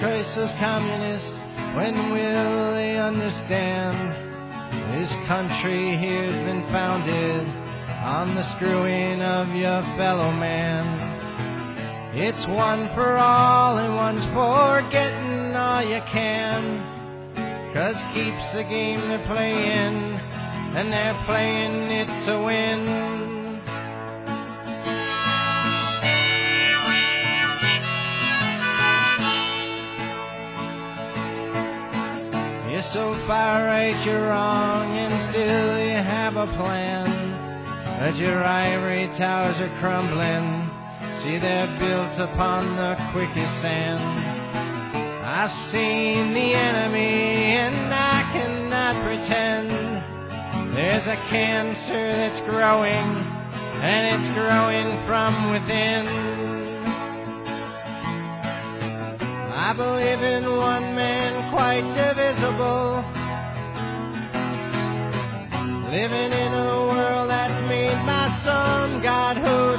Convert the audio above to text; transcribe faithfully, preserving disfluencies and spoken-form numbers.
crisis communist, when will they understand? This country here's been founded on the screwing of your fellow man. It's one for all and one's for getting all you can. 'Cause keeps the game they're playing, and they're playing it to win. You're so far right, you're wrong, and still you have a plan. But your ivory towers are crumbling, see they're built upon the quickest sand. I've seen the enemy and I cannot pretend. There's a cancer that's growing, and it's growing from within. I believe in one man quite divisible, living in a world that's made by some God who